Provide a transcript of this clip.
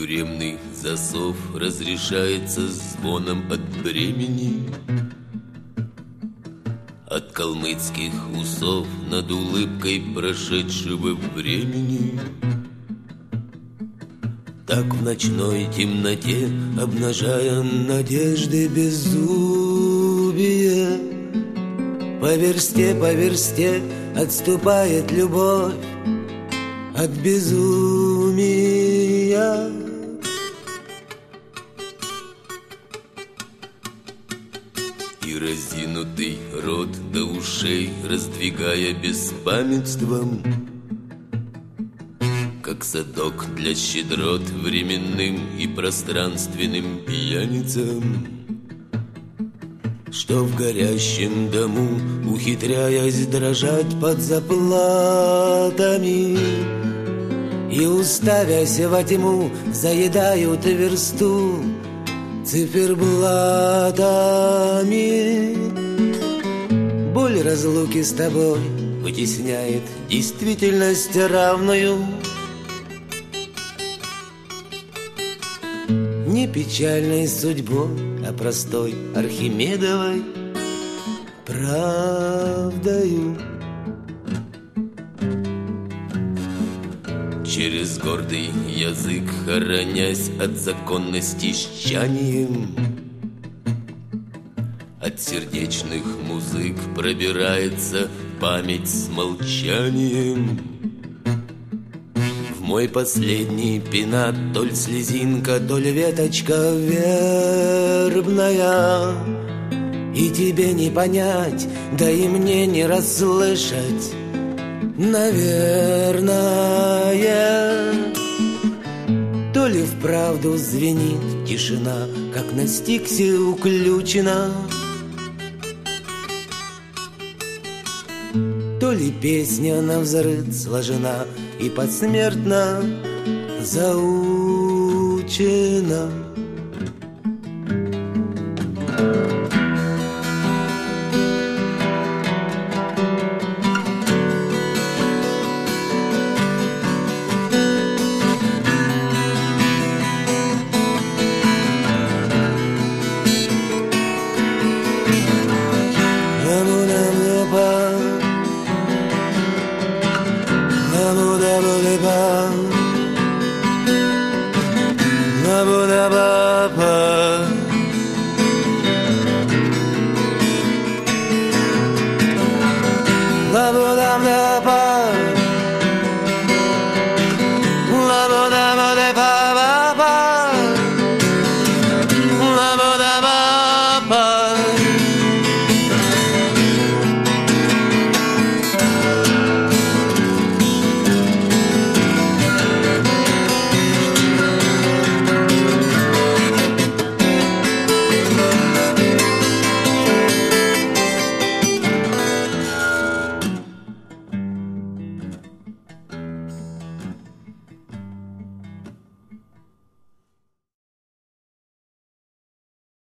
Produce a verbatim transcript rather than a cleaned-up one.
Тюремный засов разрешается звоном от бремени, от калмыцких усов над улыбкой прошедшего времени. Так в ночной темноте, обнажая надежды беззубие, по версте, по версте отступает любовь от безумия. И разинутый рот до ушей раздвигая беспамятством, как садок для щедрот временным и пространственным пьяницам, что в горящем дому, ухитряясь дрожать под заплатами и уставясь во тьму, заедают версту циферблатами. Боль разлуки с тобой вытесняет действительность равную. Не печальной судьбой, а простой Архимедовой правдою. Через гордый язык, хоронясь от законности щанием, от сердечных музык пробирается память с молчанием. В мой последний пенат толь слезинка, толь веточка вербная, и тебе не понять, да и мне не расслышать, наверное. То ли вправду звенит тишина, как на стиксе уключена, то ли песня навзрыд сложена и посмертно заучена.